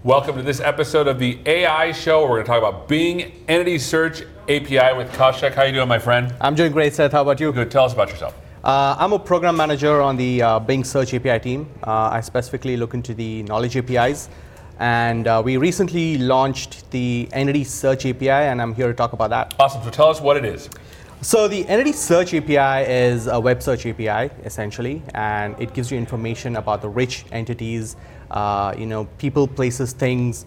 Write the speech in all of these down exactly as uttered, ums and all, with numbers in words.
Welcome to this episode of the A I Show. We're going to talk about Bing Entity Search A P I with Kaushik. How you doing, my friend? I'm doing great, Seth. How about you? Good. Tell us about yourself. Uh, I'm a program manager on the uh, Bing Search A P I team. Uh, I specifically look into the knowledge A P Is. And uh, we recently launched the Entity Search A P I, and I'm here to talk about that. Awesome. So tell us what it is. So the Entity Search A P I is a web search A P I, essentially, and it gives you information about the rich entities, uh, you know, people, places, things,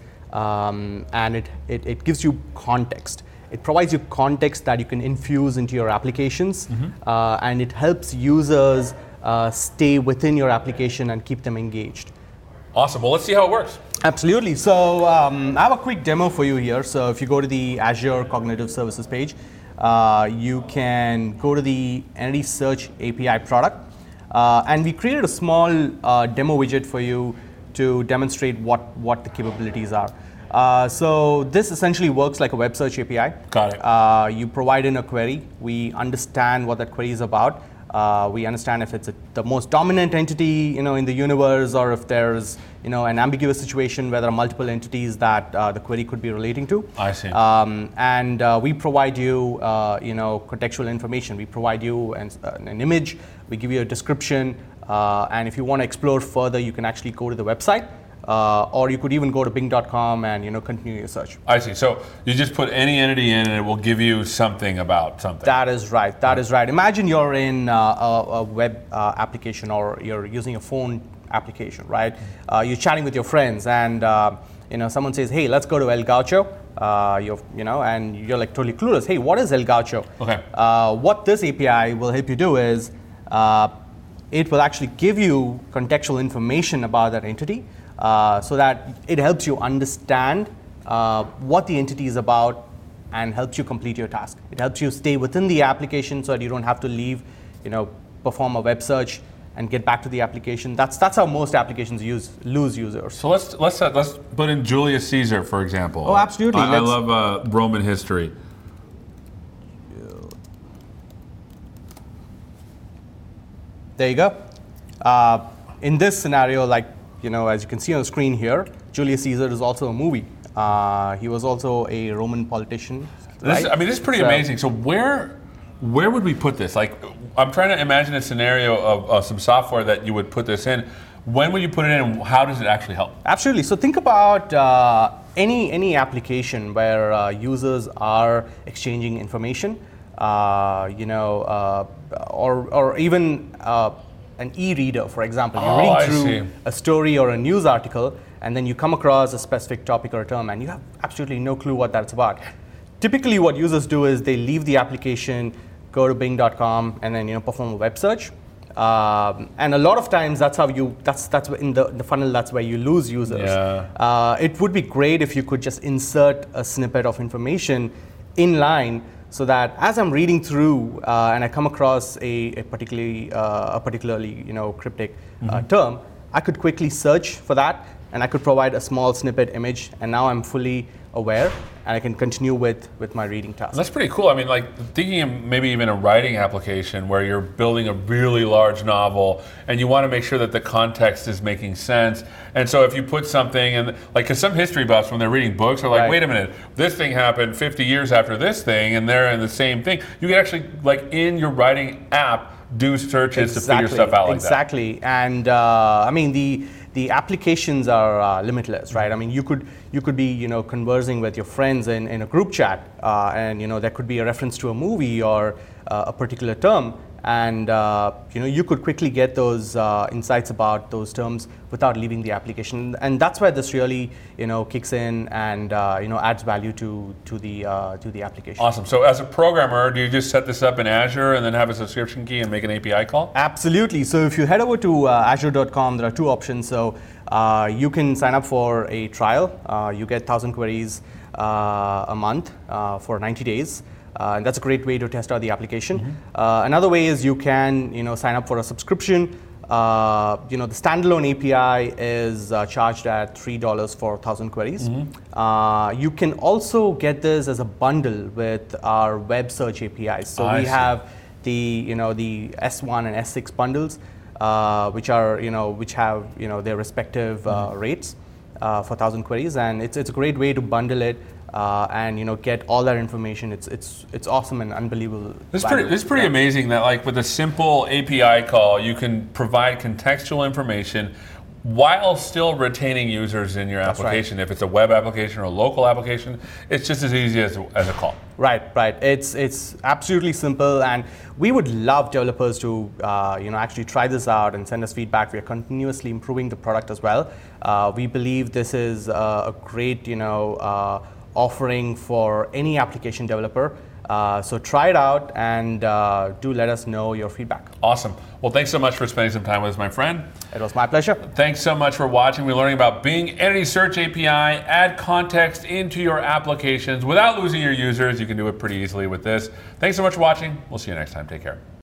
um, and it, it, it gives you context. It provides you context that you can infuse into your applications, mm-hmm. uh, and it helps users uh, stay within your application and keep them engaged. Awesome. Well, let's see how it works. Absolutely. So um, I have a quick demo for you here. So if you go to the Azure Cognitive Services page, uh, you can go to the Entity Search A P I product. Uh, and we created a small uh, demo widget for you to demonstrate what, what the capabilities are. Uh, so this essentially works like a web search A P I. Got it. Uh, you provide in a query. We understand what that query is about. Uh, we understand if it's a, the most dominant entity, you know, in the universe, or if there's, you know, an ambiguous situation where there are multiple entities that uh, the query could be relating to. I see. Um, and uh, we provide you, uh, you know, contextual information. We provide you an, uh, an image. We give you a description. Uh, and if you want to explore further, you can actually go to the website. Uh, or you could even go to bing dot com and you know continue your search. I see. So you just put any entity in and it will give you something about something. That is right. That is right. Imagine you're in uh, a, a web uh, application, or you're using a phone application, right? Uh, you're chatting with your friends, and uh, you know someone says, "Hey, let's go to El Gaucho." Uh, you're, you know, and you're like totally clueless. Hey, what is El Gaucho? Okay. Uh, what this A P I will help you do is uh, it will actually give you contextual information about that entity. Uh, so that it helps you understand uh, what the entity is about and helps you complete your task. It helps you stay within the application so that you don't have to leave, you know, perform a web search and get back to the application. That's that's how most applications use lose users. So let's let's uh, let's put in Julius Caesar, for example. Oh, absolutely. I, I love uh, Roman history. There you go. Uh, in this scenario, like, you know, as you can see on the screen here, Julius Caesar is also a movie. Uh, he was also a Roman politician. This, right? I mean, this is pretty so, amazing. So where where would we put this? Like, I'm trying to imagine a scenario of uh, some software that you would put this in. When would you put it in, and how does it actually help? Absolutely. So think about uh, any any application where uh, users are exchanging information, uh, you know, uh, or or even uh, an e-reader, for example. You're oh, reading I through see. a story or a news article, and then you come across a specific topic or a term, and you have absolutely no clue what that's about. Typically, what users do is they leave the application, go to bing dot com, and then you know perform a web search. Um, and a lot of times, that's how you. That's that's in the, the funnel. That's where you lose users. Yeah. Uh, it would be great if you could just insert a snippet of information in line, so that as I'm reading through uh, and I come across a, a particularly uh, a particularly you know cryptic uh, mm-hmm. term, I could quickly search for that, and I could provide a small snippet image, and now I'm fully aware, and I can continue with, with my reading task. That's pretty cool. I mean, like thinking of maybe even a writing application where you're building a really large novel and you want to make sure that the context is making sense. And so if you put something in, like, because some history buffs when they're reading books are like, right. wait a minute, this thing happened fifty years after this thing, and they're in the same thing. You can actually, like in your writing app, do searches exactly. to figure stuff out like exactly. that. Exactly. And uh, I mean, the the applications are uh, limitless, right? I mean, you could you could be you know conversing with your friends in, in a group chat, uh, and you know there could be a reference to a movie or uh, a particular term, and uh, you know you could quickly get those uh, insights about those terms without leaving the application, and that's where this really you know kicks in and uh, you know adds value to to the uh, to the application. Awesome. So as a programmer, do you just set this up in Azure and then have a subscription key and make an A P I call? Absolutely. So if you head over to uh, azure dot com, there are two options. So uh, you can sign up for a trial. Uh, you get one thousand queries uh, a month uh, for ninety days. Uh, and that's a great way to test out the application. Mm-hmm. Uh, another way is you can, you know, sign up for a subscription. Uh, you know, the standalone A P I is uh, charged at three dollars for one thousand queries. Mm-hmm. uh, you can also get this as a bundle with our web search A P Is. So I we see. have the, you know, the S one and S six bundles, uh, which are, you know, which have, you know, their respective uh, mm-hmm. rates. uh, for one thousand queries, and it's, it's a great way to bundle it uh, and you know get all that information. It's, it's, it's awesome and unbelievable. It's pretty, it's pretty amazing that like with a simple A P I call, you can provide contextual information while still retaining users in your application. Right. If it's a web application or a local application, it's just as easy as, as a call. Right, right. It's it's absolutely simple, and we would love developers to uh, you know actually try this out and send us feedback. We are continuously improving the product as well. Uh, we believe this is uh, a great you know uh, offering for any application developer. Uh, so try it out and uh, do let us know your feedback. Awesome. Well, thanks so much for spending some time with us, my friend. It was my pleasure. Thanks so much for watching. We're learning about Bing Entity Search A P I. Add context into your applications without losing your users. You can do it pretty easily with this. Thanks so much for watching. We'll see you next time. Take care.